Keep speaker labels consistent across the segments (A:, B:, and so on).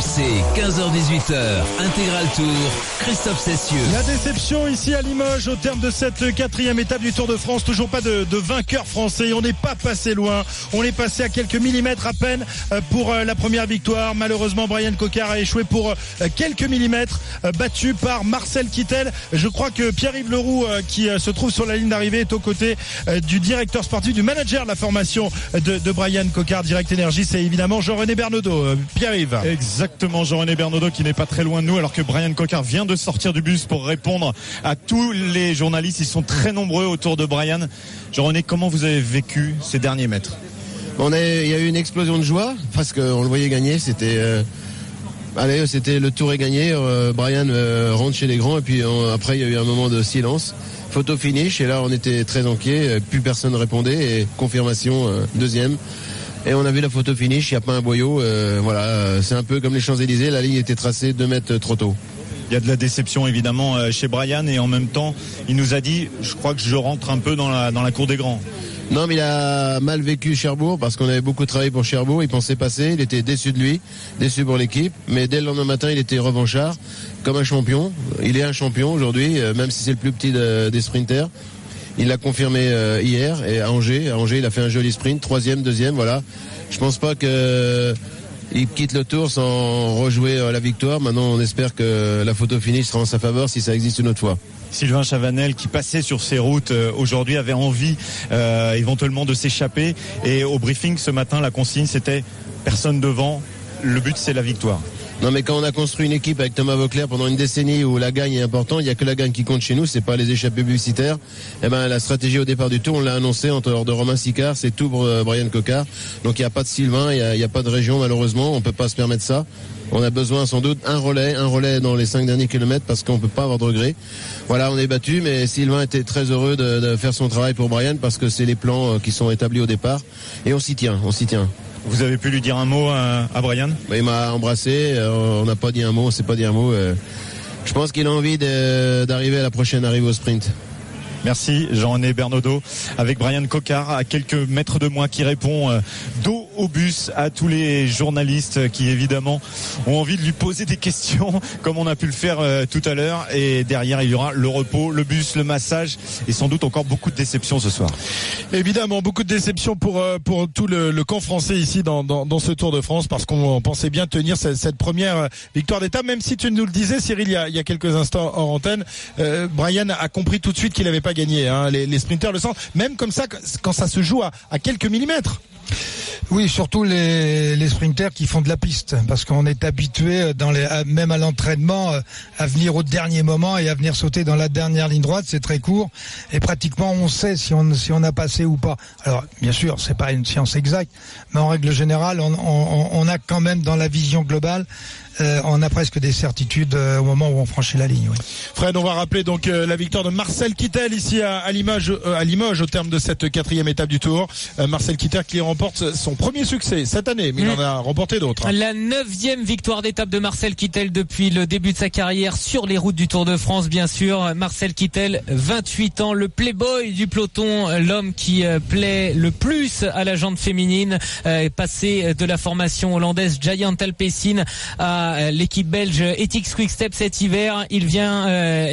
A: RMC, 15h-18h, Intégral Tour, Christophe Cessieux.
B: La déception ici à Limoges au terme de cette quatrième étape du Tour de France. Toujours pas de vainqueur français. On n'est pas passé loin. On est passé à quelques millimètres à peine pour la première victoire. Malheureusement, Bryan Coquard a échoué pour quelques millimètres, battu par Marcel Kittel. Je crois que Pierre-Yves Leroux, qui se trouve sur la ligne d'arrivée, est aux côtés du directeur sportif, du manager de la formation de Bryan Coquard, Direct Énergie. C'est évidemment Jean-René Bernaudot. Pierre-Yves.
C: Exactement, Jean-René Bernaudot qui n'est pas très loin de nous, alors que Bryan Coquard vient de sortir du bus pour répondre à tous les journalistes. Ils sont très nombreux autour de Bryan. Jean-René, comment vous avez vécu ces derniers mètres?
D: Il y a eu une explosion de joie parce qu'on le voyait gagner. C'était le tour est gagné. Bryan rentre chez les grands et puis après il y a eu un moment de silence. Photo finish et là on était très inquiets. Plus personne ne répondait et confirmation deuxième. Et on a vu la photo finish, il n'y a pas un boyau. C'est un peu comme les Champs-Élysées, la ligne était tracée 2 mètres trop tôt.
C: Il y a de la déception évidemment chez Bryan et en même temps il nous a dit, je crois que je rentre un peu dans la cour des grands.
D: Non, mais il a mal vécu Cherbourg parce qu'on avait beaucoup travaillé pour Cherbourg. Il pensait passer, il était déçu de lui, déçu pour l'équipe. Mais dès le lendemain matin, il était revanchard, comme un champion. Il est un champion aujourd'hui, même si c'est le plus petit des sprinters. Il l'a confirmé hier et à Angers. À Angers, il a fait un joli sprint, 3e, 2e, voilà. Je pense pas qu'il quitte le tour sans rejouer la victoire. Maintenant, on espère que la photo finish sera en sa faveur si ça existe une autre fois.
C: Sylvain Chavanel qui passait sur ces routes aujourd'hui avait envie éventuellement de s'échapper et au briefing ce matin la consigne c'était personne devant, le but c'est la victoire.
D: Non mais quand on a construit une équipe avec Thomas Voeckler pendant une décennie où la gagne est importante, il n'y a que la gagne qui compte chez nous, c'est pas les échappées publicitaires. Eh ben la stratégie au départ du tour, on l'a annoncé en dehors de Romain Sicard, c'est tout pour Bryan Coquard. Donc il n'y a pas de Sylvain, il n'y a pas de région malheureusement, on peut pas se permettre ça. On a besoin sans doute un relais dans les 5 derniers kilomètres parce qu'on peut pas avoir de regrets. Voilà, on est battu, mais Sylvain était très heureux de faire son travail pour Bryan parce que c'est les plans qui sont établis au départ et on s'y tient.
C: Vous avez pu lui dire un mot à Bryan?
D: Il m'a embrassé, on n'a pas dit un mot, on s'est pas dit un mot. Je pense qu'il a envie d'arriver à la prochaine arrivée au sprint.
C: Merci Jean-René Bernaudot avec Bryan Coquard à quelques mètres de moi qui répond dos au bus à tous les journalistes qui évidemment ont envie de lui poser des questions comme on a pu le faire tout à l'heure et derrière il y aura le repos, le bus, le massage et sans doute encore beaucoup de déceptions ce soir.
B: Évidemment beaucoup de déceptions pour tout le camp français ici dans ce Tour de France parce qu'on pensait bien tenir cette première victoire d'étape, même si tu nous le disais Cyril il y a quelques instants hors antenne. Bryan a compris tout de suite qu'il n'avait pas gagné, hein. Les sprinters le sentent, même comme ça quand ça se joue à quelques millimètres.
E: Oui, surtout les sprinters qui font de la piste, parce qu'on est habitué même à l'entraînement à venir au dernier moment et à venir sauter dans la dernière ligne droite, c'est très court et pratiquement on sait si on a passé ou pas. Alors bien sûr, c'est pas une science exacte, mais en règle générale, on a quand même dans la vision globale on a presque des certitudes au moment où on franchit la ligne. Oui.
B: Fred, on va rappeler donc la victoire de Marcel Kittel ici à Limoges au terme de cette quatrième étape du Tour. Marcel Kittel qui remporte son premier succès cette année, mais il en a remporté d'autres.
F: La 9e victoire d'étape de Marcel Kittel depuis le début de sa carrière sur les routes du Tour de France, bien sûr. Marcel Kittel, 28 ans, le playboy du peloton, l'homme qui plaît le plus à la jante féminine, passé de la formation hollandaise Giant Alpecin à l'équipe belge Ethics Quick-Step cet hiver. Il vient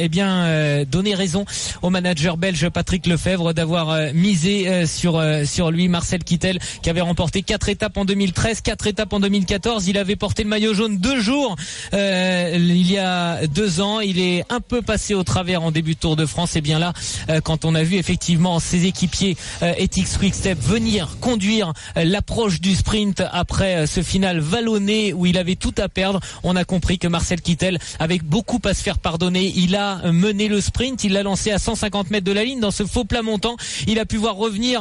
F: donner raison au manager belge Patrick Lefebvre d'avoir misé sur lui. Marcel Kittel qui avait remporté 4 étapes en 2013, 4 étapes en 2014. Il avait porté le maillot jaune 2 jours il y a 2 ans. Il est un peu passé au travers en début de Tour de France. Et bien là, quand on a vu effectivement ses équipiers Ethics Quick-Step venir conduire l'approche du sprint après ce final vallonné où il avait tout à perdre, on a compris que Marcel Kittel, avec beaucoup à se faire pardonner, il a mené le sprint, il l'a lancé à 150 mètres de la ligne dans ce faux plat montant. Il a pu voir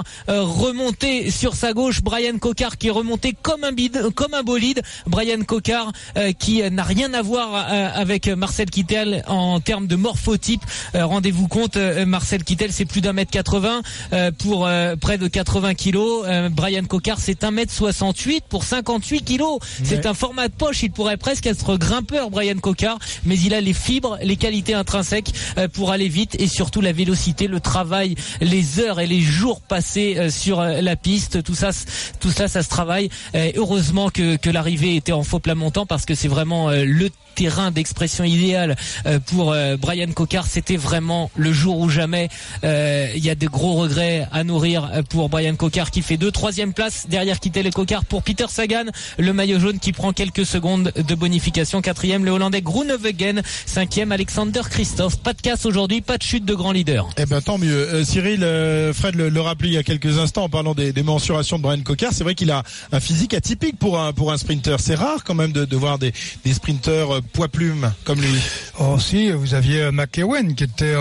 F: remonter sur sa gauche Bryan Coquard qui est remonté comme un bolide. Bryan Coquard qui n'a rien à voir avec Marcel Kittel en termes de morphotype. Rendez-vous compte, Marcel Kittel c'est plus d'1m80 pour près de 80 kilos. Bryan Coquard c'est 1m68 pour 58 kilos. C'est un format de poche, il pourrait presque presque être grimpeur, Brian Cocard, mais il a les fibres, les qualités intrinsèques pour aller vite et surtout la vélocité, le travail, les heures et les jours passés sur la piste. Tout ça, ça se travaille. Heureusement que l'arrivée était en faux plat montant parce que c'est vraiment le terrain d'expression idéal pour Brian Cocard. C'était vraiment le jour ou jamais. Il y a de gros regrets à nourrir pour Brian Cocard qui fait 2, 3e place derrière Kittel et Cocard pour Peter Sagan, le maillot jaune qui prend quelques secondes de bonification. 4e le Hollandais Groenewegen, 5e Alexander Kristoff. Pas de casse aujourd'hui, pas de chute de grand leader.
B: Eh ben tant mieux. Cyril, Fred le rappelait il y a quelques instants en parlant des mensurations de Brian Cocard. C'est vrai qu'il a un physique atypique pour un sprinter. C'est rare quand même de voir des sprinters poids plume comme lui.
E: Oh si, vous aviez McEwen qui était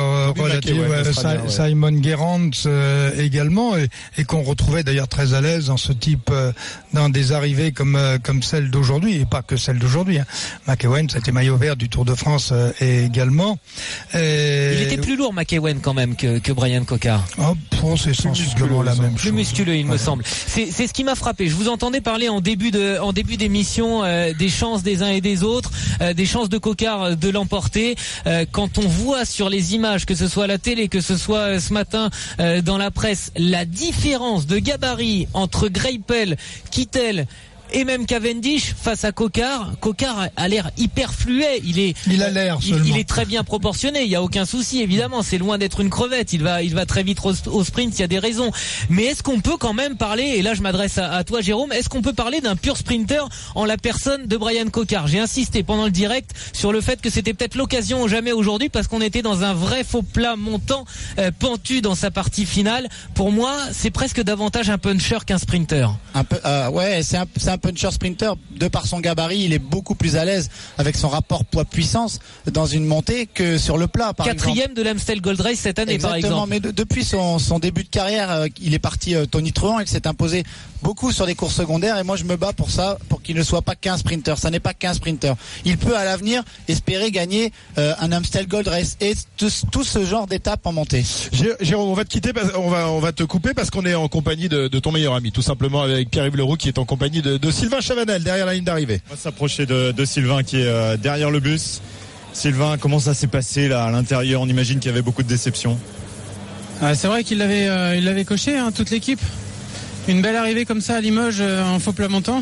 E: Simon Gerrans également et qu'on retrouvait d'ailleurs très à l'aise dans ce type dans des arrivées comme celle d'aujourd'hui et pas que celle d'aujourd'hui. McEwen, c'était maillot vert du Tour de France également.
F: Il était plus lourd McEwen quand même que Brian Cocard.
E: C'est sensiblement la même chose.
F: Plus musculeux, il me semble. C'est ce qui m'a frappé. Je vous entendais parler en début d'émission des chances des uns et des autres, des chances de Cocard de l'emporter. Quand on voit sur les images, que ce soit à la télé, que ce soit ce matin dans la presse, la différence de gabarit entre Greipel, Kittel et même Cavendish face à Cocard. Cocard a l'air hyper fluet. Il a l'air seulement. Il est très bien proportionné. Il y a aucun souci, évidemment. C'est loin d'être une crevette. Il va très vite au sprint. Il y a des raisons. Mais est-ce qu'on peut quand même parler, et là je m'adresse à toi Jérôme, est-ce qu'on peut parler d'un pur sprinter en la personne de Brian Cocard? J'ai insisté pendant le direct sur le fait que c'était peut-être l'occasion ou jamais aujourd'hui parce qu'on était dans un vrai faux plat montant, pentu dans sa partie finale. Pour moi, c'est presque davantage un puncher qu'un sprinter.
G: C'est un puncher sprinter. De par son gabarit, il est beaucoup plus à l'aise avec son rapport poids-puissance dans une montée que sur le plat, par exemple.
F: 4e de l'Amstel Gold Race cette année.
G: Exactement,
F: par exemple.
G: Mais depuis son début de carrière, il est parti Tony Truant et il s'est imposé beaucoup sur les courses secondaires et moi je me bats pour ça, pour qu'il ne soit pas qu'un sprinter. Ça n'est pas qu'un sprinter. Il peut à l'avenir espérer gagner un Amstel Gold Race et tout ce genre d'étapes en montée.
B: Jérôme, on va te quitter, on va te couper parce qu'on est en compagnie de ton meilleur ami, tout simplement avec Pierre-Yves Leroux qui est en compagnie de Sylvain Chavanel derrière la ligne d'arrivée.
C: On va s'approcher de Sylvain qui est derrière le bus. Sylvain, comment ça s'est passé là à l'intérieur? On imagine qu'il y avait beaucoup de déceptions.
H: C'est vrai qu'il l'avait coché, toute l'équipe. Une belle arrivée comme ça à Limoges en faux plat montant.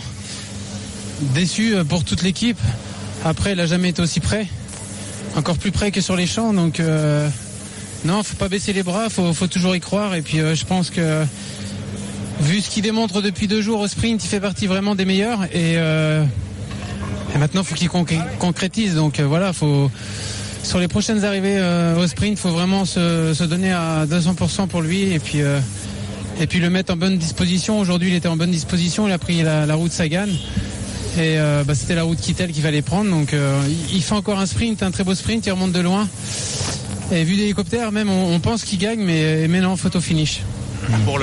H: Déçu pour toute l'équipe. Après, il n'a jamais été aussi près. Encore plus près que sur les champs. Donc, non, faut pas baisser les bras. Faut toujours y croire. Et puis, je pense que vu ce qu'il démontre depuis 2 jours au sprint, il fait partie vraiment des meilleurs. Et maintenant, faut qu'il concrétise. Donc, voilà, sur les prochaines arrivées au sprint, il faut vraiment se donner à 200% pour lui. Et puis le mettre en bonne disposition. Aujourd'hui, il était en bonne disposition. Il a pris la route Sagan. Et c'était la route Kittel qu'il fallait prendre. Donc il fait encore un sprint, un très beau sprint. Il remonte de loin. Et vu d'hélicoptère, même on pense qu'il gagne, mais non, photo finish.
I: Pour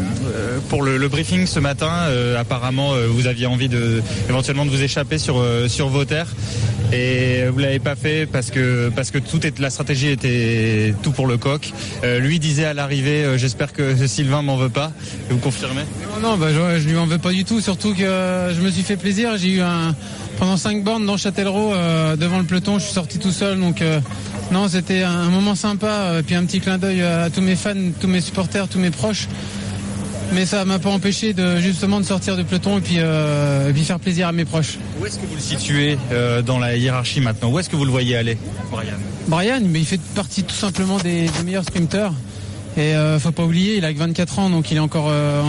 I: le briefing ce matin, apparemment vous aviez envie éventuellement de vous échapper sur vos terres et vous l'avez pas fait parce que la stratégie était tout pour le coq. Lui disait à l'arrivée, j'espère que Sylvain m'en veut pas. Vous confirmez? Non,
H: je lui en veux pas du tout. Surtout que je me suis fait plaisir. J'ai eu pendant 5 bornes dans Châtellerault devant le peloton. Je suis sorti tout seul, donc. Non, c'était un moment sympa, puis un petit clin d'œil à tous mes fans, tous mes supporters, tous mes proches. Mais ça m'a pas empêché de sortir du peloton et puis faire plaisir à mes proches.
I: Où est-ce que vous le situez dans la hiérarchie maintenant? Où est-ce que vous le voyez aller,
H: Brian, mais il fait partie tout simplement des meilleurs sprinteurs. Et faut pas oublier, il a que 24 ans, donc il est encore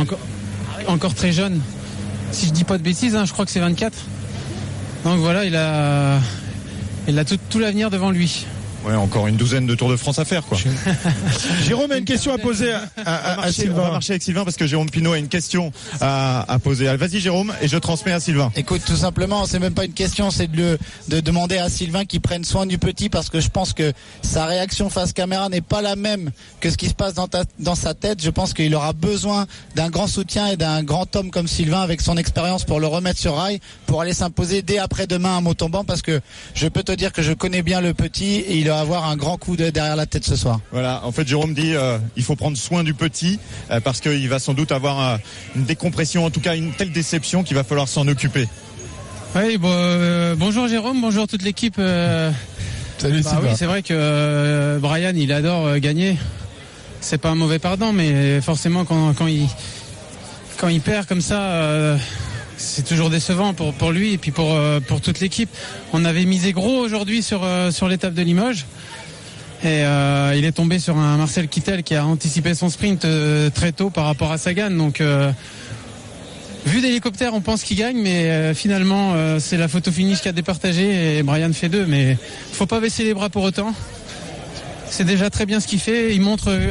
H: très jeune. Si je dis pas de bêtises, je crois que c'est 24. Donc voilà, il a tout l'avenir devant lui.
C: Ouais, encore une douzaine de Tours de France à faire, quoi.
B: Jérôme a une question à poser à Sylvain.
C: On va marcher avec Sylvain parce que Jérôme Pinot a une question à poser. Vas-y Jérôme, et je transmets à Sylvain.
G: Écoute, tout simplement, c'est même pas une question, c'est de demander à Sylvain qu'il prenne soin du petit parce que je pense que sa réaction face caméra n'est pas la même que ce qui se passe dans sa tête. Je pense qu'il aura besoin d'un grand soutien et d'un grand homme comme Sylvain avec son expérience pour le remettre sur rail, pour aller s'imposer dès après-demain à Montauban parce que je peux te dire que je connais bien le petit et il va avoir un grand coup derrière la tête ce soir.
C: Voilà, en fait Jérôme dit il faut prendre soin du petit parce qu'il va sans doute avoir une décompression, en tout cas une telle déception qu'il va falloir s'en occuper.
H: Oui, bonjour Jérôme, bonjour toute l'équipe.
B: Salut Sylvain.
H: Oui, c'est vrai que Brian, il adore gagner. C'est pas un mauvais perdant, mais forcément quand il perd comme ça, c'est toujours décevant pour lui et puis pour toute l'équipe. On avait misé gros aujourd'hui sur l'étape de Limoges. Et il est tombé sur un Marcel Kittel qui a anticipé son sprint très tôt par rapport à Sagan. Donc vu d'hélicoptère, on pense qu'il gagne, mais finalement c'est la photo finish qui a départagé et Brian fait 2. Mais faut pas baisser les bras pour autant. C'est déjà très bien ce qu'il fait. Il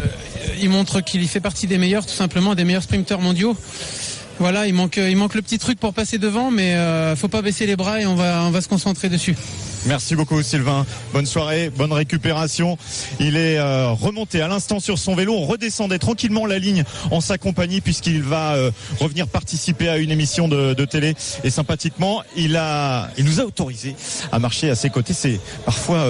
H: montre qu'il fait partie des meilleurs, tout simplement, des meilleurs sprinteurs mondiaux. Voilà, il manque le petit truc pour passer devant, mais faut pas baisser les bras et on va se concentrer dessus.
C: Merci beaucoup Sylvain, bonne soirée, bonne récupération. Il est remonté à l'instant sur son vélo, on redescendait tranquillement la ligne en sa compagnie puisqu'il va revenir participer à une émission de télé et sympathiquement il nous a autorisé à marcher à ses côtés. C'est parfois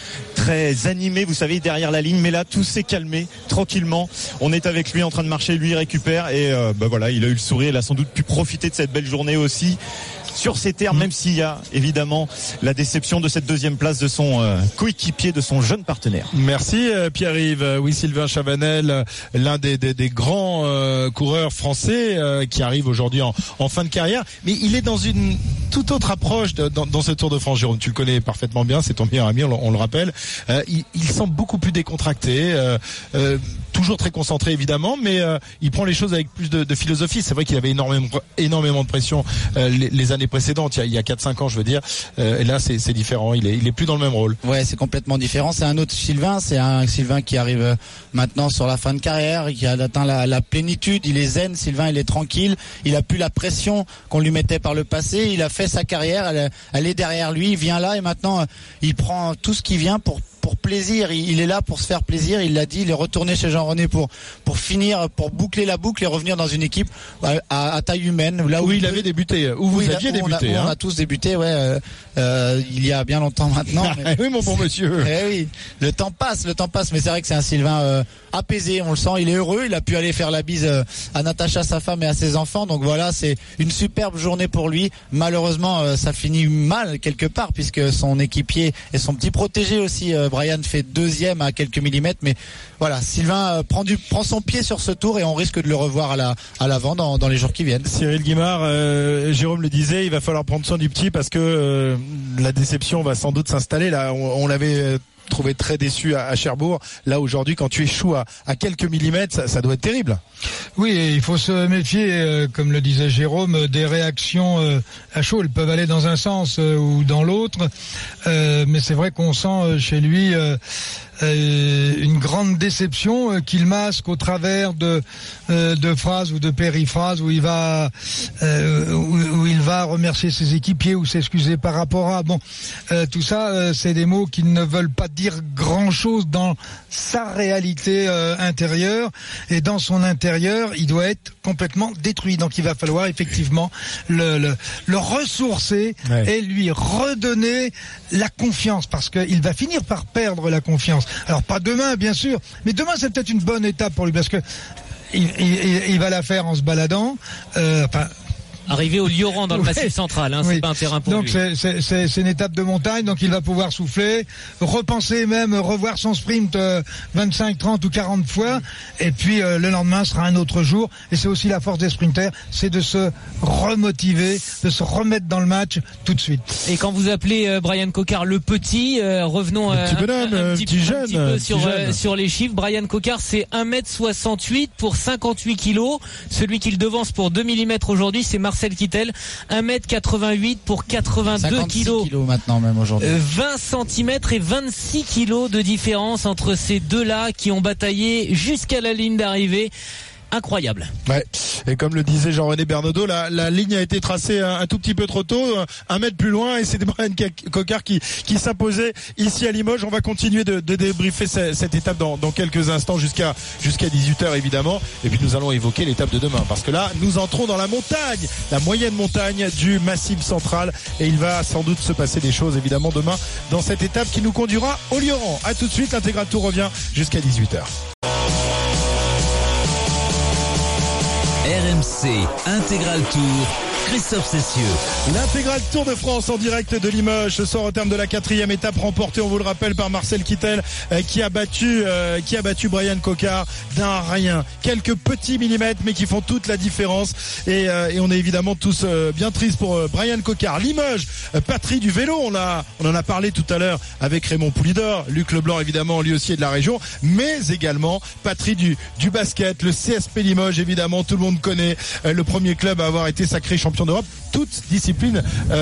C: très animé, vous savez, derrière la ligne, mais là tout s'est calmé tranquillement. On est avec lui en train de marcher, lui il récupère et voilà, il a eu le sourire, il a sans doute pu profiter de cette belle journée aussi. Sur ces terres, même s'il y a évidemment la déception de cette deuxième place de son coéquipier, de son jeune partenaire.
B: Merci Pierre-Yves. Oui, Sylvain Chavanel, l'un des grands coureurs français qui arrive aujourd'hui en fin de carrière. Mais il est dans une toute autre approche dans ce Tour de France. Jérôme, tu le connais parfaitement bien, c'est ton meilleur ami, on le rappelle. Il semble beaucoup plus décontracté. Toujours très concentré évidemment, mais il prend les choses avec plus de philosophie. C'est vrai qu'il avait énormément de pression les années précédentes, il y a 4-5 ans je veux dire, et là c'est différent, il est plus dans le même rôle.
G: Ouais, c'est complètement différent, c'est un autre Sylvain, c'est un Sylvain qui arrive maintenant sur la fin de carrière, qui a atteint la plénitude, il est zen, Sylvain il est tranquille, il a plus la pression qu'on lui mettait par le passé, il a fait sa carrière, elle est derrière lui, il vient là et maintenant il prend tout ce qui vient pour plaisir, il est là pour se faire plaisir, il l'a dit, il est retourné chez Jean-René pour finir, pour boucler la boucle et revenir dans une équipe à taille humaine, là où
B: il avait débuté, où vous aviez débuté.
G: On a tous débuté, ouais, il y a bien longtemps maintenant.
B: Mais... oui, mon bon monsieur.
G: Oui, le temps passe, mais c'est vrai que c'est un Sylvain apaisé, on le sent, il est heureux, il a pu aller faire la bise à Natacha, sa femme et à ses enfants, donc voilà, c'est une superbe journée pour lui. Malheureusement, ça finit mal quelque part puisque son équipier et son petit protégé aussi, Brian, fait deuxième à quelques millimètres, mais voilà, Sylvain prend son pied sur ce tour et on risque de le revoir à l'avant dans les jours qui viennent.
B: Cyril Guimard, Jérôme le disait, il va falloir prendre soin du petit parce que la déception va sans doute s'installer. Là, on l'avait trouvé très déçu à Cherbourg. Là aujourd'hui, quand tu échoues à quelques millimètres, ça doit être terrible.
E: Oui, et il faut se méfier, comme le disait Jérôme, des réactions à chaud. Elles peuvent aller dans un sens ou dans l'autre, mais c'est vrai qu'on sent chez lui une grande déception qu'il masque au travers de phrases ou de périphrases où il va remercier ses équipiers ou s'excuser par rapport à tout ça, c'est des mots qui ne veulent pas dire grand chose dans sa réalité intérieure, et dans son intérieur il doit être complètement détruit, donc il va falloir effectivement le ressourcer, ouais, et lui redonner la confiance, parce qu'il va finir par perdre la confiance. Alors pas demain bien sûr, mais demain c'est peut-être une bonne étape pour lui, parce que il va la faire en se baladant,
F: arriver au Lioran dans le Massif central, hein, c'est pas un terrain pour
E: lui. Donc c'est une étape de montagne, donc il va pouvoir souffler, repenser même, revoir son sprint 25, 30 ou 40 fois, et puis le lendemain sera un autre jour, et c'est aussi la force des sprinters, c'est de se remotiver, de se remettre dans le match tout de suite.
F: Et quand vous appelez Brian Cocard le petit, revenons un petit peu sur les chiffres. Brian Cocard, c'est 1m68 pour 58 kilos, celui qui le devance pour 2 mm aujourd'hui, c'est Marcel Kittel, 1m88 pour 82 kilos
G: maintenant même aujourd'hui.
F: 20 cm et 26 kilos de différence entre ces deux-là qui ont bataillé jusqu'à la ligne d'arrivée. Incroyable.
B: Ouais. Et comme le disait Jean-René Bernaudot, la ligne a été tracée un tout petit peu trop tôt, un mètre plus loin, et c'était Brian Cocard qui s'imposait ici à Limoges. On va continuer de débriefer cette étape dans quelques instants jusqu'à 18h évidemment. Et puis nous allons évoquer l'étape de demain, parce que là nous entrons dans la montagne, la moyenne montagne du Massif central, et il va sans doute se passer des choses évidemment demain dans cette étape qui nous conduira au Lioran. À tout de suite, l'Intégral Tour revient jusqu'à 18h.
A: RMC Intégral Tour. Christophe Cessieux.
B: L'intégral Tour de France en direct de Limoges ce soir au terme de la 4e étape remportée, on vous le rappelle, par Marcel Kittel qui a battu Bryan Coquard d'un rien. Quelques petits millimètres mais qui font toute la différence et on est évidemment tous bien tristes pour Bryan Coquard. Limoges, patrie du vélo, on en a parlé tout à l'heure avec Raymond Poulidor, Luc Leblanc évidemment lui aussi est de la région, mais également patrie du basket, le CSP Limoges évidemment, tout le monde connaît, le premier club à avoir été sacré champion d'Europe, toute discipline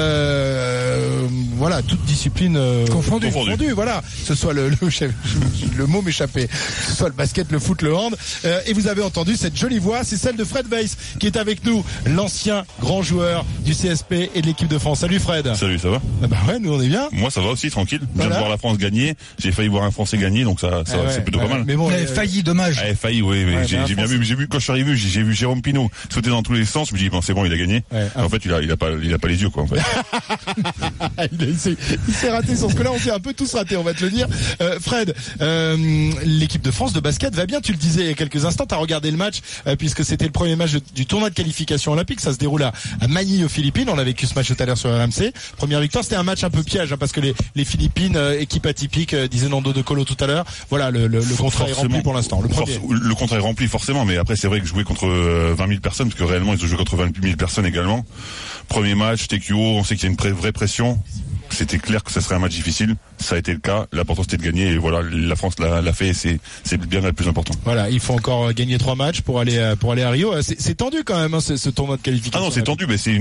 B: confondue, voilà, que ce soit le mot m'échappait, que ce soit le basket, le foot, le hand, et vous avez entendu cette jolie voix, c'est celle de Fred Weiss qui est avec nous, l'ancien grand joueur du CSP et de l'équipe de France. Salut Fred.
J: Salut, ça va?
B: Bah ouais, nous on est bien.
J: Moi ça va aussi, tranquille.
B: Voilà.
J: Je viens de voir la France gagner, j'ai failli voir un Français gagner, donc ça c'est plutôt pas mal.
B: Mais bon,
E: failli, dommage.
J: Failli, oui, mais j'ai bien vu, quand je suis arrivé, j'ai vu Jérôme Pinault sauter dans tous les sens, je me dis bon c'est bon, il a gagné. En fait il a pas les yeux quoi en fait.
B: il s'est raté sur ce que là on s'est un peu tous ratés, on va te le dire. Fred, l'équipe de France de basket va bien, tu le disais il y a quelques instants, t'as regardé le match puisque c'était le premier match du tournoi de qualification olympique, ça se déroule à Manille aux Philippines, on a vécu ce match tout à l'heure sur RMC. Première victoire, c'était un match un peu piège parce que les Philippines, équipe atypique, disait Nando de Colo tout à l'heure. Voilà, le contrat est rempli pour l'instant.
J: Le contrat est rempli forcément, mais après c'est vrai que jouer contre 20 000 personnes, parce que réellement ils ont joué contre 20 000 personnes également. Premier match, TQO, on sait qu'il y a une vraie pression. C'était clair que ça serait un match difficile. Ça a été le cas. L'important c'était de gagner et voilà, la France l'a fait et c'est bien le plus important.
B: Voilà, il faut encore gagner 3 matchs pour aller à Rio. C'est tendu quand même ce tournoi de qualification.
J: Ah non, c'est tendu, mais c'est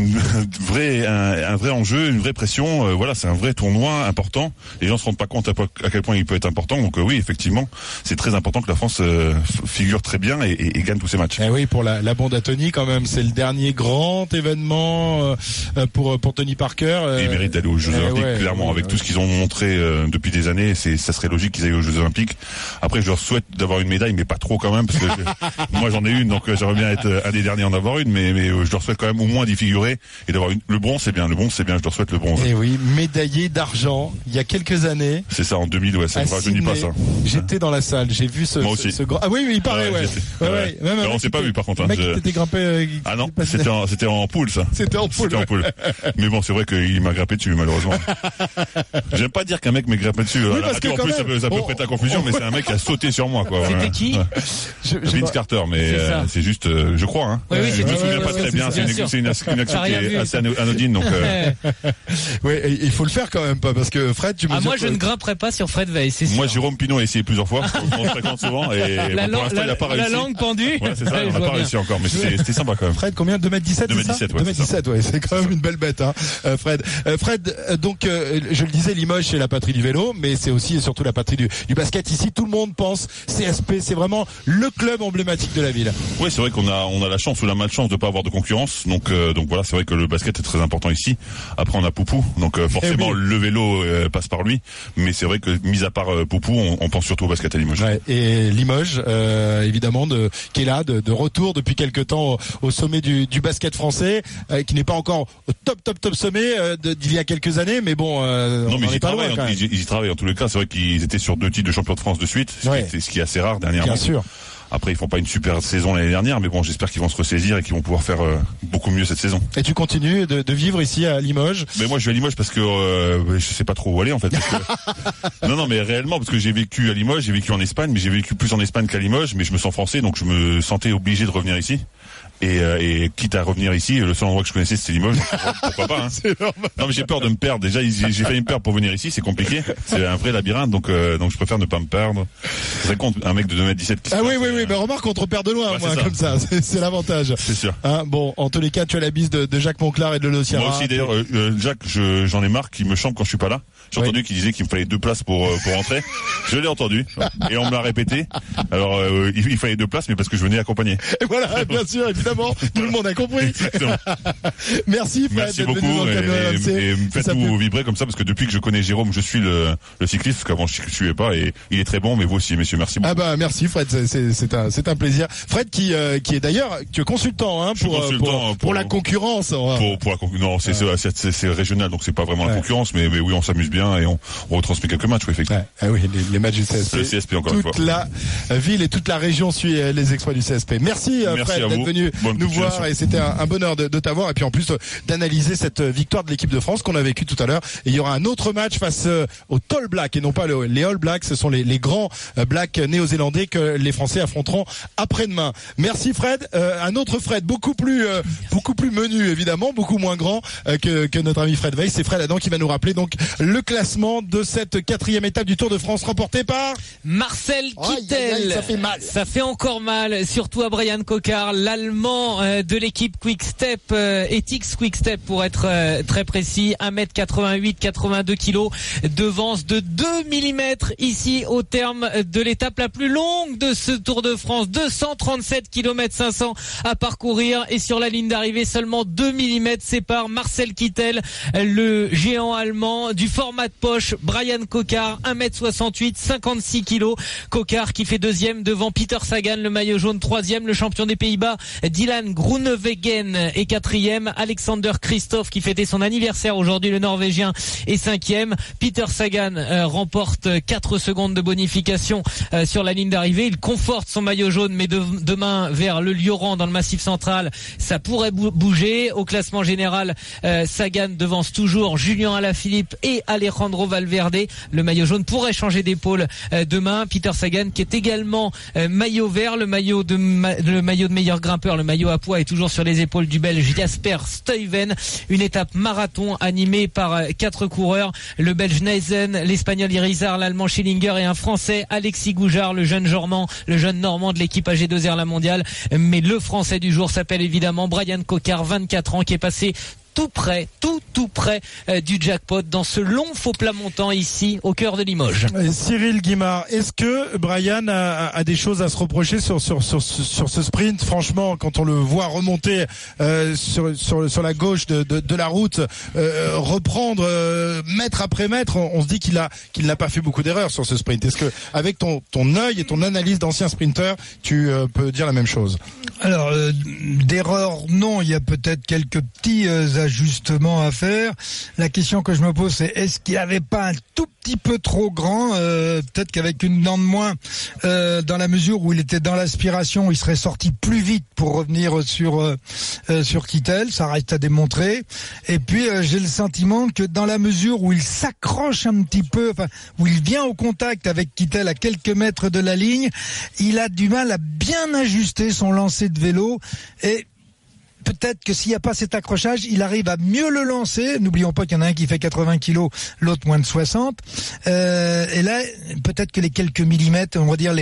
J: un vrai enjeu, une vraie pression. Voilà, c'est un vrai tournoi important. Les gens se rendent pas compte à quel point il peut être important. Donc oui, effectivement, c'est très important que la France figure très bien et gagne tous ses matchs.
B: Et oui, pour la bande à Tony quand même, c'est le dernier grand événement pour Tony Parker.
J: Il mérite d'aller aux Jeux Olympiques. Clairement, avec tout ce qu'ils ont montré depuis des années, ça serait logique qu'ils aillent aux Jeux Olympiques. Après, je leur souhaite d'avoir une médaille, mais pas trop quand même, parce que moi j'en ai une, donc j'aimerais bien être un des derniers à en avoir une, mais je leur souhaite quand même au moins d'y figurer et d'avoir le bronze, c'est bien, je leur souhaite le bronze.
B: Et oui, médaillé d'argent il y a quelques années.
J: C'est ça, en 2000, ouais, ça ne rajeunit pas ça.
B: J'étais dans la salle, j'ai vu ce grand. Ah oui, il paraît, ouais.
J: Même on s'est pas vu par contre.
B: Le mec qui t'était grimpé.
J: Ah non, c'était en poule ça.
B: C'était en poule.
J: Mais bon, c'est vrai qu'il m'a grimpé dessus malheureusement. J'aime pas dire qu'un mec m'est grimpé dessus.
B: Oui,
J: à la radio, en plus, ça peut prêter à confusion, mais c'est un mec qui a sauté sur moi, quoi.
F: C'était qui?
J: Vince Carter, mais c'est juste, je crois, hein.
F: Oui,
J: je me souviens pas très bien. C'est une action qui est assez anodine, donc.
B: Oui, il faut le faire quand même pas, parce que Fred, tu me dis.
F: Moi, je ne grimperai pas sur Fred Weiss, c'est sûr.
J: Moi, Jérôme Pinault a essayé plusieurs fois. On se fréquente souvent et pour l'instant, il a pas réussi.
F: La langue pendue.
J: Ouais, c'est ça, on n'a pas réussi encore, mais c'était sympa quand même.
B: Fred, combien? 2m17? 2m17, ouais. C'est quand même une belle bête, hein, Fred. Fred, donc, je le disais, Limoges, c'est la patrie du vélo, mais c'est aussi et surtout la patrie du basket. Ici, tout le monde pense CSP, c'est vraiment le club emblématique de la ville.
J: Oui, c'est vrai qu'on a la chance ou la malchance de pas avoir de concurrence. Donc voilà, c'est vrai que le basket est très important ici. Après, on a Poupou, donc forcément le vélo passe par lui. Mais c'est vrai que mis à part Poupou, on pense surtout au basket à Limoges. Ouais,
B: et Limoges, évidemment, qui est là, de retour depuis quelques temps au sommet du basket français, qui n'est pas encore au top sommet d'il y a quelques années, mais bon,
J: non, mais
B: ils
J: y travaillent en tous les cas. C'est vrai qu'ils étaient sur 2 titres de champion de France de suite, ce qui est assez rare dernièrement.
B: Bien sûr.
J: Après, ils font pas une super saison l'année dernière, mais bon, j'espère qu'ils vont se ressaisir et qu'ils vont pouvoir faire beaucoup mieux cette saison.
B: Et tu continues de vivre ici à Limoges?
J: Mais moi, je vais à Limoges parce que je sais pas trop où aller en fait. Non, mais réellement, parce que j'ai vécu à Limoges, j'ai vécu en Espagne, mais j'ai vécu plus en Espagne qu'à Limoges, mais je me sens français, donc je me sentais obligé de revenir ici. Et quitte à revenir ici, le seul endroit que je connaissais c'était Limoges, pourquoi pas, hein.
B: C'est normal.
J: Non mais j'ai peur de me perdre, déjà j'ai failli me perdre pour venir ici, c'est compliqué, c'est un vrai labyrinthe, donc je préfère ne pas me perdre. Ça compte, un mec de 2m17 qui
B: oui, mais remarque on te repère de loin, moi, comme ça, c'est l'avantage.
J: C'est sûr.
B: Hein, bon, en tous les cas, tu as la bise de Jacques Monclar et de Lolo Sierra.
J: Moi aussi d'ailleurs, Jacques, j'en ai marre qu'il me chambre quand je suis pas là. J'ai entendu qu'il disait qu'il me fallait 2 places pour rentrer. Je l'ai entendu et on me l'a répété. Alors il fallait 2 places, mais parce que je venais accompagner.
B: Et voilà, bien sûr, évidemment, tout le monde a compris.
J: Exactement.
B: Merci Fred.
J: Merci beaucoup et faites-nous vibrer comme ça parce que depuis que je connais Jérôme, je suis le cycliste parce qu'avant je suivais pas et il est très bon, mais vous aussi messieurs, merci beaucoup.
B: Ah bah merci Fred, c'est un plaisir. Fred qui est d'ailleurs consultant, hein, pour la concurrence.
J: Non, c'est régional, donc c'est pas vraiment la concurrence, mais oui, on s'amuse bien et on retransmet quelques matchs, oui, effectivement.
B: Oui, les matchs du CSP.
J: Le CSP encore une fois.
B: Toute la ville et toute la région suit les exploits du CSP. Merci Fred d'être venu nous voir et c'était un bonheur de t'avoir et puis en plus d'analyser cette victoire de l'équipe de France qu'on a vécue tout à l'heure. Et il y aura un autre match face aux Tall Blacks et non pas les All Blacks. Ce sont les grands Blacks néo-zélandais que les Français affronteront après-demain. Merci Fred. Un autre Fred beaucoup plus menu évidemment, beaucoup moins grand que notre ami Fred Weiss. C'est Fred Adam qui va nous rappeler donc le classement de cette 4e étape du Tour de France remportée par
F: Marcel Kittel.
B: Ça fait mal.
F: Ça fait encore mal, surtout à Bryan Coquard, l'Allemand de l'équipe Quick Step, Ethics Quick Step pour être très précis, 1m88, 82 kg, devance de 2 mm ici au terme de l'étape la plus longue de ce Tour de France, 237 km 500 à parcourir et sur la ligne d'arrivée seulement 2 mm séparent Marcel Kittel, le géant allemand du format de poche, Bryan Coquard, 1m68, 56 kg, Coquard qui fait deuxième devant Peter Sagan, le maillot jaune, troisième, le champion des Pays-Bas, Dylan Groenewegen est quatrième, Alexander Kristoff qui fêtait son anniversaire aujourd'hui, le Norvégien, est cinquième, Peter Sagan remporte 4 secondes de bonification sur la ligne d'arrivée, il conforte son maillot jaune, mais demain vers le Lioran dans le Massif central, ça pourrait bouger. Au classement général, Sagan devance toujours Julien Alaphilippe et Alejandro Valverde. Le maillot jaune pourrait changer d'épaule demain. Peter Sagan qui est également maillot vert, le maillot de meilleur grimpeur, le maillot à poids est toujours sur les épaules du Belge Jasper Stuyven. Une étape marathon animée par 4 coureurs, le Belge Neisen, l'Espagnol Irizar, l'Allemand Schillinger et un Français Alexis Goujard, le jeune Normand de l'équipe AG2R La Mondiale. Mais le Français du jour s'appelle évidemment Bryan Coquard, 24 ans, qui est passé tout près du jackpot dans ce long faux plat montant ici au cœur de Limoges.
B: Cyril Guimard, est-ce que Bryan a des choses à se reprocher sur ce sprint? Franchement, quand on le voit remonter sur la gauche de la route, reprendre mètre après mètre, on se dit qu'il n'a pas fait beaucoup d'erreurs sur ce sprint. Est-ce que avec ton œil et ton analyse d'ancien sprinter, tu peux dire la même chose?
E: Alors d'erreurs non, il y a peut-être quelques petits ajustements à faire. La question que je me pose, c'est est-ce qu'il n'avait pas un tout petit peu trop grand, peut-être qu'avec une dent de moins, dans la mesure où il était dans l'aspiration, il serait sorti plus vite pour revenir sur Kittel. Ça reste à démontrer. Et puis j'ai le sentiment que dans la mesure où il s'accroche un petit peu, enfin où il vient au contact avec Kittel à quelques mètres de la ligne, il a du mal à bien ajuster son lancer de vélo et peut-être que s'il n'y a pas cet accrochage, il arrive à mieux le lancer. N'oublions pas qu'il y en a un qui fait 80 kilos, l'autre moins de 60. Et là, peut-être que les quelques millimètres, on va dire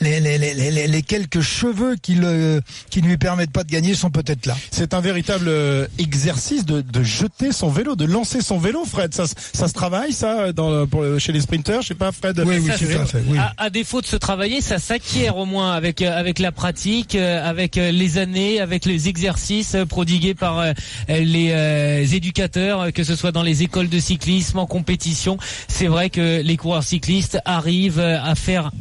E: les quelques cheveux qui ne lui permettent pas de gagner sont peut-être là.
B: C'est un véritable exercice de jeter son vélo, de lancer son vélo, Fred. Ça se travaille, ça, chez les sprinters, je sais pas, Fred.
E: Oui, tout à fait. Oui.
F: À défaut de se travailler, ça s'acquiert au moins avec la pratique, avec les années, avec les exercices prodigués par les éducateurs, que ce soit dans les écoles de cyclisme, en compétition. C'est vrai que les coureurs cyclistes arrivent à faire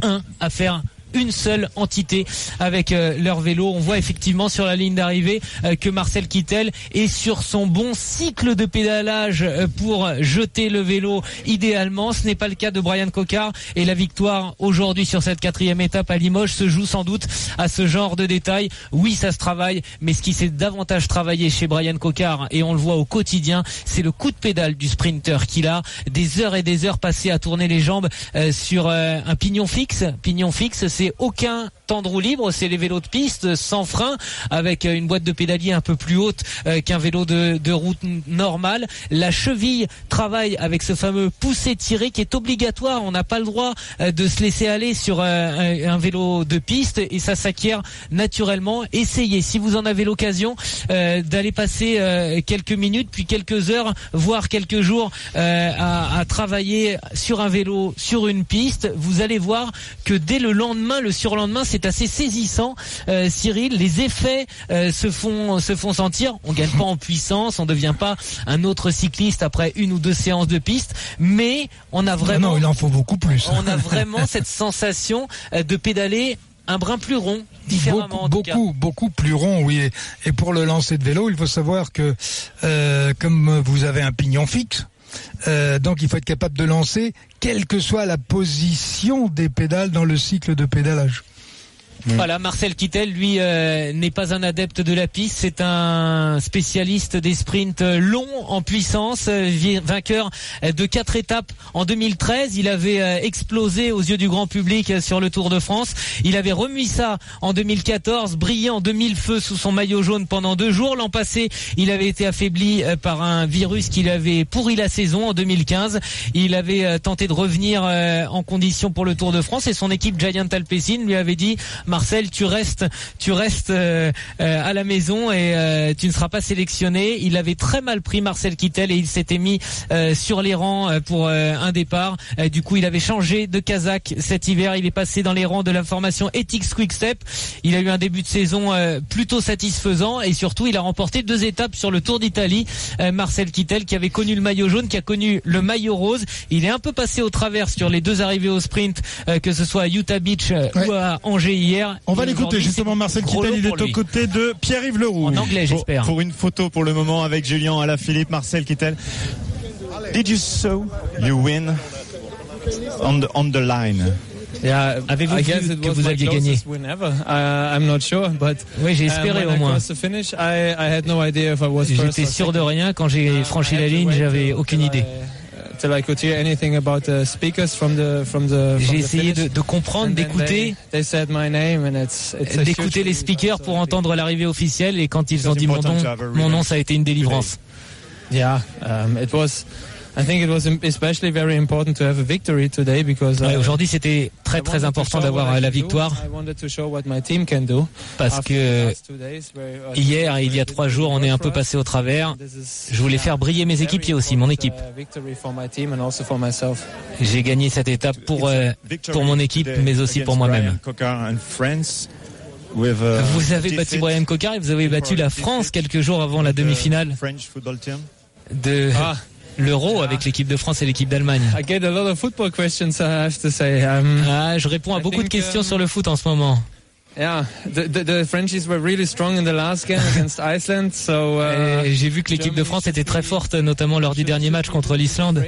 F: une seule entité avec leur vélo. On voit effectivement sur la ligne d'arrivée que Marcel Kittel est sur son bon cycle de pédalage pour jeter le vélo idéalement. Ce n'est pas le cas de Bryan Coquard et la victoire aujourd'hui sur cette 4e étape à Limoges se joue sans doute à ce genre de détails. Oui, ça se travaille, mais ce qui s'est davantage travaillé chez Bryan Coquard, et on le voit au quotidien, c'est le coup de pédale du sprinter qu'il a. Des heures et des heures passées à tourner les jambes sur un pignon fixe. Pignon fixe, c'est aucun temps de roue libre, c'est les vélos de piste sans frein avec une boîte de pédalier un peu plus haute qu'un vélo de route normale. La cheville travaille avec ce fameux poussé-tiré qui est obligatoire. On n'a pas le droit de se laisser aller sur un vélo de piste et ça s'acquiert naturellement. Essayez, si vous en avez l'occasion, d'aller passer quelques minutes puis quelques heures, voire quelques jours à travailler sur un vélo, sur une piste. Vous allez voir que dès le lendemain, le surlendemain, c'est assez saisissant, Cyril. Les effets se font sentir. On gagne pas en puissance, on devient pas un autre cycliste après une ou deux séances de piste, mais on a vraiment.
E: Non, il en faut beaucoup plus.
F: On a vraiment cette sensation de pédaler un brin plus rond, différemment.
E: Beaucoup plus rond, oui. Et pour le lancer de vélo, il faut savoir que comme vous avez un pignon fixe, donc il faut être capable de lancer quelle que soit la position des pédales dans le cycle de pédalage.
F: Voilà, Marcel Kittel, lui, n'est pas un adepte de la piste, c'est un spécialiste des sprints longs en puissance, vainqueur de 4 étapes en 2013. Il avait explosé aux yeux du grand public sur le Tour de France. Il avait remis ça en 2014, brillant de 1000 feux sous son maillot jaune pendant 2 jours. L'an passé, il avait été affaibli par un virus qui lui avait pourri la saison en 2015. Il avait tenté de revenir en condition pour le Tour de France et son équipe Giant Alpecin lui avait dit: Marcel, tu restes à la maison et tu ne seras pas sélectionné. Il avait très mal pris, Marcel Kittel, et il s'était mis sur les rangs pour un départ. Du coup, il avait changé de casaque cet hiver. Il est passé dans les rangs de la formation Ethics Quick-Step. Il a eu un début de saison plutôt satisfaisant et surtout, il a remporté 2 étapes sur le Tour d'Italie. Marcel Kittel, qui avait connu le maillot jaune, qui a connu le maillot rose. Il est un peu passé au travers sur les 2 arrivées au sprint, que ce soit à Utah Beach ou à Angers hier.
B: On va l'écouter justement, Marcel Kittel, il est aux côtés de Pierre-Yves Leroux.
F: En anglais, j'espère.
C: Pour une photo pour le moment avec Julien Alaphilippe, Marcel Kittel. Did you saw you win on the line?
F: Yeah, avez-vous vu que vous aviez gagné?
H: I'm not sure, but
F: oui, j'ai espéré au moins. J'étais sûr de rien quand j'ai franchi la ligne, j'avais aucune idée. J'ai essayé de comprendre, d'écouter les speakers pour entendre l'arrivée officielle, et quand ils ont dit mon nom, ça a été une délivrance. Aujourd'hui, c'était très important d'avoir la victoire, parce que hier, il y a 3 jours, on est un peu passé au travers. Je voulais faire briller mes équipiers aussi, mon équipe. J'ai gagné cette étape pour mon équipe, mais aussi pour moi-même. Vous avez battu Brian Cocard et vous avez battu la France quelques jours avant la demi-finale de l'Euro avec l'équipe de France et l'équipe d'Allemagne. Je réponds à beaucoup de questions sur le foot en ce moment.
H: The Frenchies were really strong in the last game against Iceland, so
F: j'ai vu que l'équipe de France était très forte, notamment lors du dernier match contre l'Islande.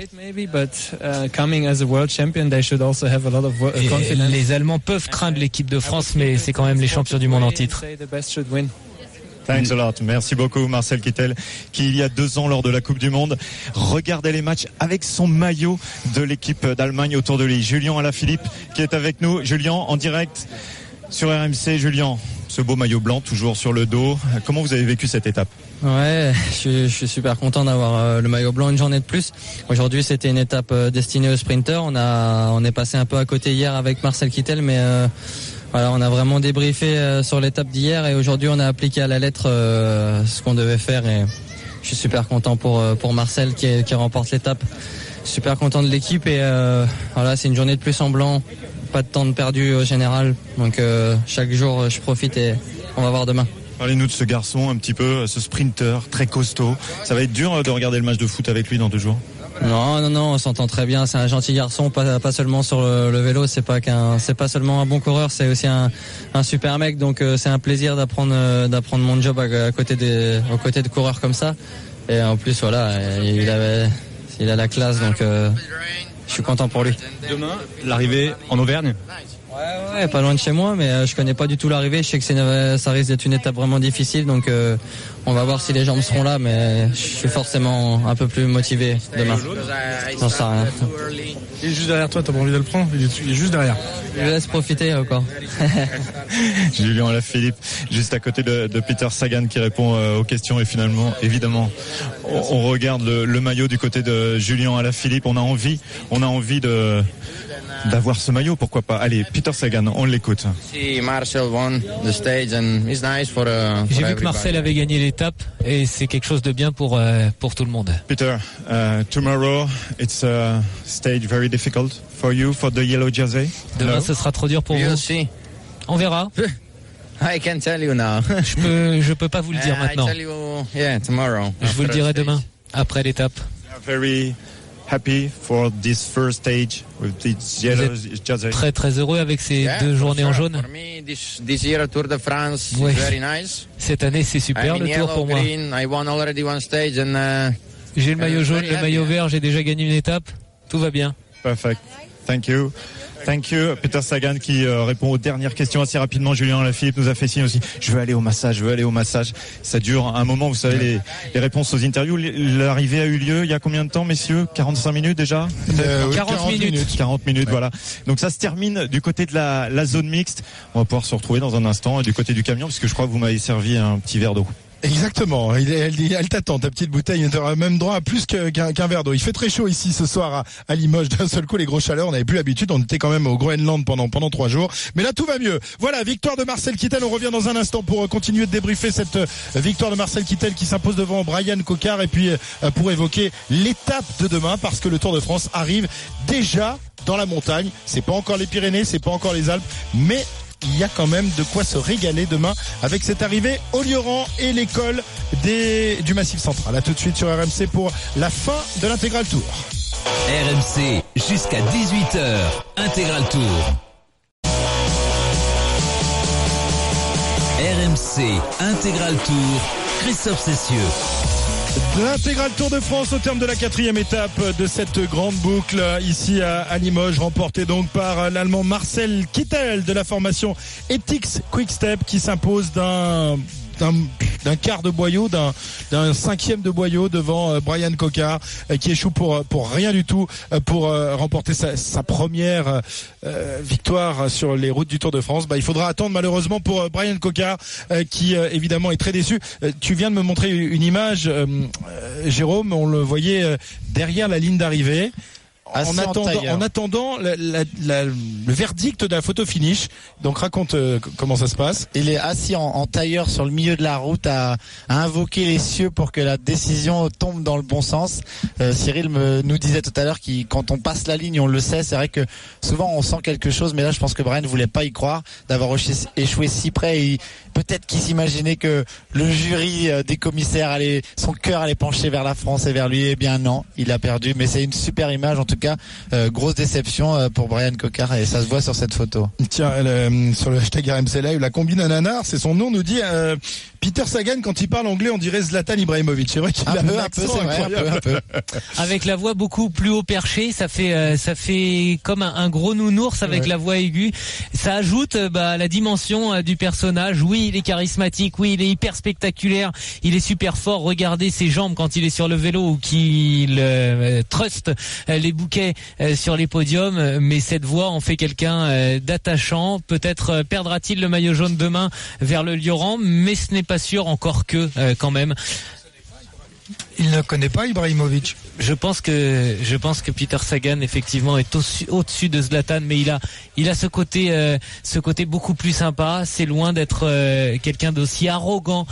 F: Les Allemands peuvent craindre l'équipe de France, mais c'est quand même les champions du monde en titre.
C: Thanks a lot. Merci beaucoup, Marcel Kittel, qui il y a 2 ans, lors de la Coupe du Monde, regardait les matchs avec son maillot de l'équipe d'Allemagne autour de lui. Julien Alaphilippe qui est avec nous. Julien, en direct sur RMC. Julien, ce beau maillot blanc toujours sur le dos. Comment vous avez vécu cette étape?
K: Ouais, je suis super content d'avoir le maillot blanc une journée de plus. Aujourd'hui, c'était une étape destinée aux sprinters. On est passé un peu à côté hier avec Marcel Kittel, mais voilà, on a vraiment débriefé sur l'étape d'hier, et aujourd'hui on a appliqué à la lettre ce qu'on devait faire, et je suis super content pour Marcel qui remporte l'étape. Super content de l'équipe, et voilà, c'est une journée de plus en blanc, pas de temps de perdu au général, donc chaque jour je profite, et on va voir demain.
C: Parlez-nous de ce garçon un petit peu, ce sprinter très costaud. Ça va être dur de regarder le match de foot avec lui dans 2 jours?
K: Non, on s'entend très bien. C'est un gentil garçon, pas seulement sur le vélo. C'est pas seulement un bon coureur, c'est aussi un super mec. Donc c'est un plaisir d'apprendre mon job aux côtés de coureurs comme ça. Et en plus, voilà, il a la classe, donc je suis content pour lui.
I: Demain, l'arrivée en Auvergne.
K: Ouais, pas loin de chez moi, mais je connais pas du tout l'arrivée. Je sais que ça risque d'être une étape vraiment difficile, donc on va voir si les jambes seront là, mais je suis forcément un peu plus motivé demain. J'en sais rien.
B: Il est juste derrière toi, t'as pas envie de le prendre? Il est juste derrière.
K: Je laisse profiter encore.
C: Julien Alaphilippe, juste à côté de Peter Sagan, qui répond aux questions, et finalement, évidemment, on regarde le maillot du côté de Julien Alaphilippe. On a envie d'avoir ce maillot, pourquoi pas. Allez, Peter Sagan, on l'écoute.
F: J'ai vu que Marcel avait gagné l'étape, et c'est quelque chose de bien pour tout le monde.
C: Peter, tomorrow it's a stage very difficult for you, for the yellow jersey.
F: Demain, ce sera trop dur pour vous. On verra.
L: I can tell you now.
F: Je peux pas vous le dire maintenant. Je vous le dirai demain, après l'étape.
C: Very happy for this first stage with this yellow jersey.
F: Très heureux avec ces 2 journées en jaune.
L: This year Tour de France is very nice.
F: Cette année, c'est super le Tour pour moi.
L: I won already one stage and
F: j'ai le maillot jaune, le maillot vert, j'ai déjà gagné une étape. Tout va bien.
C: Perfect. Thank you. Thank you. Peter Sagan qui répond aux dernières questions assez rapidement. Julien Alaphilippe nous a fait signe aussi. Je veux aller au massage. Ça dure un moment. Vous savez, les réponses aux interviews. L'arrivée a eu lieu il y a combien de temps, messieurs? 45 minutes déjà?
F: 40 minutes.
C: 40 minutes, ouais. Voilà. Donc ça se termine du côté de la zone mixte. On va pouvoir se retrouver dans un instant du côté du camion, puisque je crois que vous m'avez servi un petit verre d'eau.
B: Exactement, elle t'attend, ta petite bouteille, tu auras même droit à plus qu'un verre d'eau. Il fait très chaud ici ce soir à Limoges, d'un seul coup les grosses chaleurs, on n'avait plus l'habitude, on était quand même au Groenland pendant 3 jours, mais là tout va mieux. Voilà, victoire de Marcel Kittel, on revient dans un instant pour continuer de débriefer cette victoire de Marcel Kittel qui s'impose devant Bryan Coquard, et puis pour évoquer l'étape de demain, parce que le Tour de France arrive déjà dans la montagne, c'est pas encore les Pyrénées, c'est pas encore les Alpes, mais il y a quand même de quoi se régaler demain avec cette arrivée au Lioran et l'école du Massif Central. À tout de suite sur RMC pour la fin de l'Intégral Tour.
A: RMC jusqu'à 18h. Intégral Tour. RMC Intégral Tour. Christophe Cessieux.
B: L'intégral Tour de France au terme de la 4e étape de cette grande boucle ici à Limoges, remportée donc par l'Allemand Marcel Kittel de la formation Ethics Quick-Step qui s'impose d'un quart de boyau, d'un 5e de boyau devant Bryan Coquard qui échoue pour rien du tout pour remporter sa première victoire sur les routes du Tour de France. Il faudra attendre malheureusement pour Bryan Coquard qui évidemment est très déçu. Tu viens de me montrer une image, Jérôme, on le voyait derrière la ligne d'arrivée. En attendant le verdict de la photo finish. Donc raconte comment ça se passe.
G: Il est assis en tailleur sur le milieu de la route à invoquer les cieux pour que la décision tombe dans le bon sens. Cyril nous disait tout à l'heure que quand on passe la ligne, on le sait. C'est vrai que souvent on sent quelque chose, mais là je pense que Bryan ne voulait pas y croire d'avoir échoué si près. Et peut-être qu'il s'imaginait que le jury des commissaires son cœur allait pencher vers la France et vers lui. Eh bien non, il a perdu. Mais c'est une super image en tout cas. Grosse déception pour Bryan Coquard et ça se voit sur cette photo.
B: Tiens, sur le hashtag RMC Live, la combine ananar, c'est son nom, nous dit Peter Sagan, quand il parle anglais, on dirait Zlatan Ibrahimovic. C'est vrai qu'il a un accent incroyable.
G: Un peu.
F: Avec la voix beaucoup plus haut perché, ça fait comme un gros nounours avec la voix aiguë. Ça ajoute la dimension du personnage. Oui, il est charismatique, oui, il est hyper spectaculaire, il est super fort. Regardez ses jambes quand il est sur le vélo ou qu'il truste les bouquets sur les podiums, mais cette voix en fait quelqu'un d'attachant. Peut-être perdra-t-il le maillot jaune demain vers le Lioran, mais ce n'est pas sûr, encore que quand même.
E: Il ne connaît pas Ibrahimovic.
F: Je pense que Peter Sagan effectivement est au-dessus de Zlatan, mais il a ce côté beaucoup plus sympa. C'est loin d'être quelqu'un d'aussi arrogant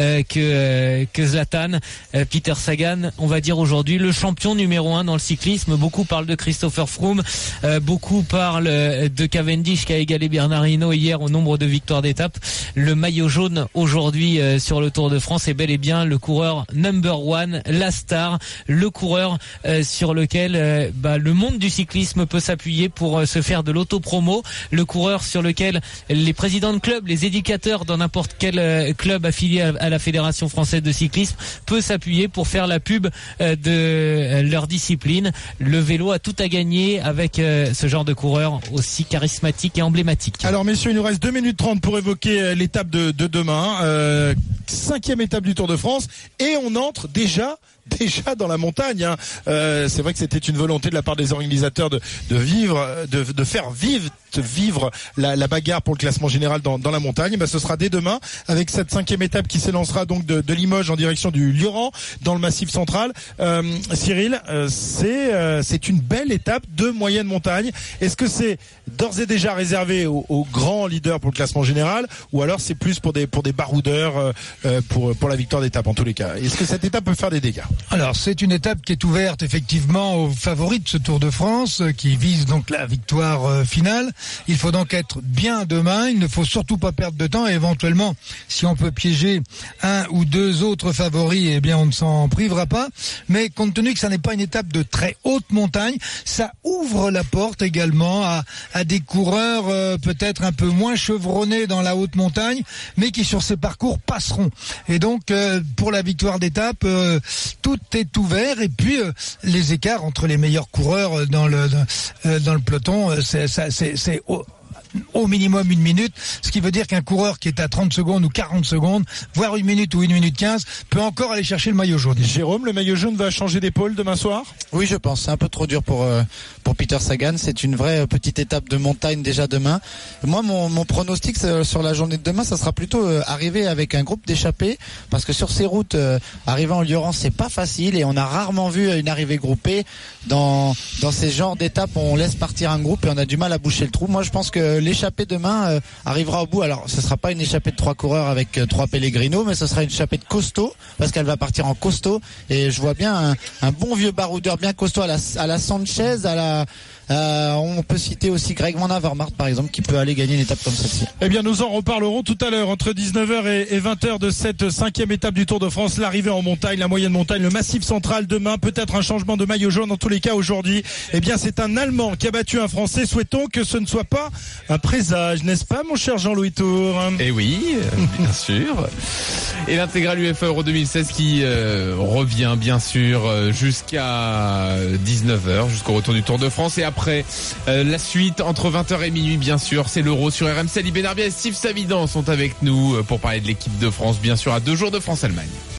F: que Zlatan. Peter Sagan, on va dire aujourd'hui le champion numéro 1 dans le cyclisme. Beaucoup parlent de Christopher Froome, beaucoup parlent de Cavendish qui a égalé Bernard Hinault hier au nombre de victoires d'étape. Le maillot jaune aujourd'hui sur le Tour de France est bel et bien le coureur number 1, la star, le coureur sur lequel le monde du cyclisme peut s'appuyer pour se faire de l'autopromo, le coureur sur lequel les présidents de clubs, les éducateurs dans n'importe quel club affilié à la Fédération française de cyclisme peut s'appuyer pour faire la pub de leur discipline. Le vélo a tout à gagner avec ce genre de coureur aussi charismatique et emblématique.
B: Alors messieurs, il nous reste 2 minutes 30 pour évoquer l'étape de demain, 5e étape du Tour de France, et on entre déjà dans la montagne. C'est vrai que c'était une volonté de la part des organisateurs de faire vivre la bagarre pour le classement général dans la montagne. Ce sera dès demain avec cette 5e étape qui s'élancera donc de Limoges en direction du Lioran dans le Massif Central. Cyril, c'est une belle étape de moyenne montagne. Est-ce que c'est d'ores et déjà réservé aux grands leaders pour le classement général, ou alors c'est plus pour des baroudeurs pour la victoire d'étape en tous les cas? Est-ce que cette étape peut faire des dégâts?
E: Alors c'est une étape qui est ouverte effectivement aux favoris de ce Tour de France qui vise donc la victoire finale. Il faut donc être bien demain, il ne faut surtout pas perdre de temps et éventuellement si on peut piéger un ou deux autres favoris, eh bien on ne s'en privera pas. Mais compte tenu que ça n'est pas une étape de très haute montagne, ça ouvre la porte également à des coureurs peut-être un peu moins chevronnés dans la haute montagne, mais qui sur ces parcours passeront. Et donc pour la victoire d'étape, tout est ouvert et puis les écarts entre les meilleurs coureurs dans le peloton, c'est au minimum 1 minute, ce qui veut dire qu'un coureur qui est à 30 secondes ou 40 secondes, voire 1 minute ou 1 minute 15, peut encore aller chercher le maillot jaune.
B: Jérôme, le maillot jaune va changer d'épaule demain soir ?
G: Oui, je pense. C'est un peu trop dur pour Peter Sagan. C'est une vraie petite étape de montagne déjà demain. Moi, mon pronostic sur la journée de demain, ça sera plutôt arriver avec un groupe d'échappés, parce que sur ces routes, arriver en Liorance, c'est pas facile et on a rarement vu une arrivée groupée. Dans ces genres d'étapes, on laisse partir un groupe et on a du mal à boucher le trou. Moi, je pense que l'échappée demain arrivera au bout. Alors, ce sera pas une échappée de 3 coureurs avec 3 Pellegrino, mais ce sera une échappée de costaud, parce qu'elle va partir en costaud. Et je vois bien un bon vieux baroudeur bien costaud à la Sanchez, on peut citer aussi Greg Van Avermaet par exemple, qui peut aller gagner une étape comme celle-ci.
B: Eh bien, nous en reparlerons tout à l'heure entre 19h et 20h de cette 5e étape du Tour de France, l'arrivée en montagne, la moyenne montagne, le massif central demain, peut-être un changement de maillot jaune. En tous les cas, aujourd'hui, eh bien, c'est un Allemand qui a battu un Français. Souhaitons que ce ne soit pas un présage, n'est-ce pas, mon cher Jean-Louis Tour?
M: Eh oui, bien sûr. Et l'intégrale UEFA Euro 2016 qui revient bien sûr jusqu'à 19h, jusqu'au retour du Tour de France. Et après la suite entre 20h et minuit, bien sûr, c'est l'Euro sur RMC. Ali Benarbia et Steve Savidan sont avec nous pour parler de l'équipe de France, bien sûr, à 2 jours de France-Allemagne.